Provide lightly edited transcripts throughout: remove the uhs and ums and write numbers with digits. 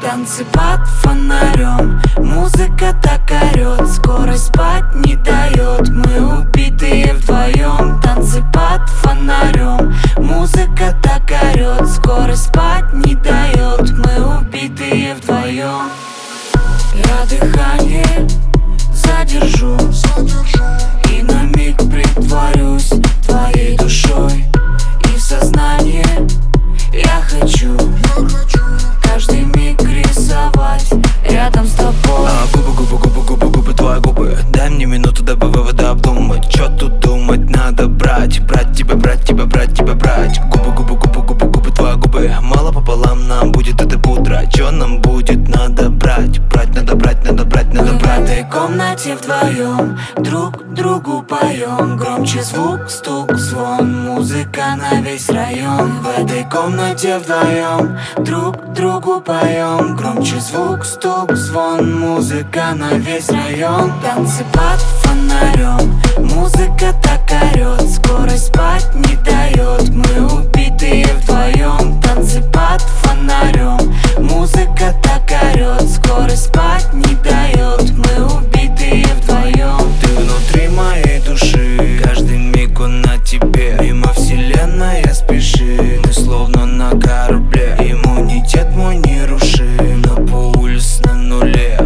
танцы под фонарем. Музыка так орет, скорость спать не дает. Мы убитые вдвоем, танцы под фонарем. Музыка так орет, скорость спать не дает. Мы убитые вдвоем. Я дыхание задержу и на миг притворюсь твоей душой. И в сознание я хочу каждый миг рисовать рядом с тобой. Губы, твои губы. Дай мне минуту, дабы выводы обдумать. Чё тут думать, надо брать. Брать тебя, брать тебя, брать тебя, брать. Губы, твои губы. Мало пополам нам будет это пудра. Чё нам будет, надо брать. Брать, надо брать, надо брать, надо брать. В этой комнате вдвоем друг другу поем. Громче звук, стук, звон, музыка на весь район. В этой комнате вдвоем друг другу поем. Громче звук, стук, звон, музыка на весь район. Танцы под фонарем. Музыка так орет, скорость спать не дает. Мы убитые вдвоем. Танцы под фонарем. Музыка так орет, скорость спать не дает. Мы убитые вдвоем. Ты внутри моей души, каждый миг он на тебе. Мимо вселенная спешит, мы словно на корабле. Иммунитет мой нерушим, но пульс на нуле.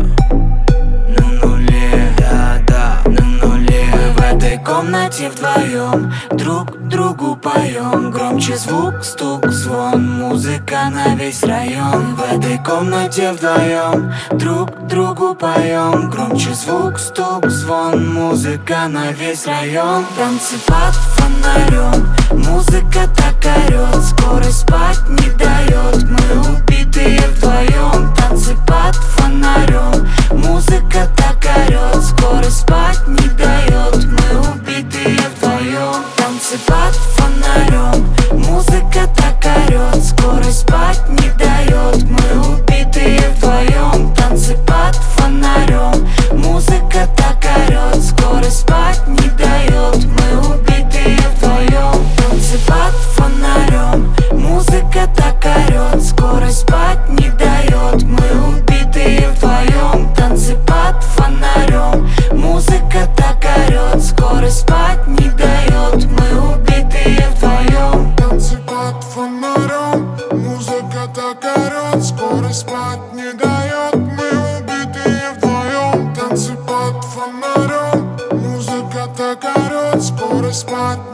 На нуле, да, на нуле. Мы в этой комнате вдвоем друг другу поем. Громче звук, стук, звон, музыка на весь район. В этой комнате вдвоем друг другу поем. Громче звук, стук, звон, музыка на весь район. Танцы под фонарем. Музыка так орет, скорость спать не дает. Мы убитые вдвоем. Танцы под фонарем. Музыка так орет, скорость спать не дает. Мы убитые вдвоем. Танцы под фонарем. Музыка так орет, скорость спать не дает. Мы убитые вдвоем. Танцы под фонарем. Музыка так орет, скорость спать не дает. Мы убитые вдвоем. Танцы под фонарем. Музыка так орет, скорость спать не дает. Мы убитые вдвоем. Танцы под фонарем. Музыка так орет, скорость спать не дает. Мы убитые вдвоем. Танцы под фонарем. Музыка так орет, скорость спать не дает. Мы убитые вдвоем. Танцы под фонарем. Музыка так орет, скорость спать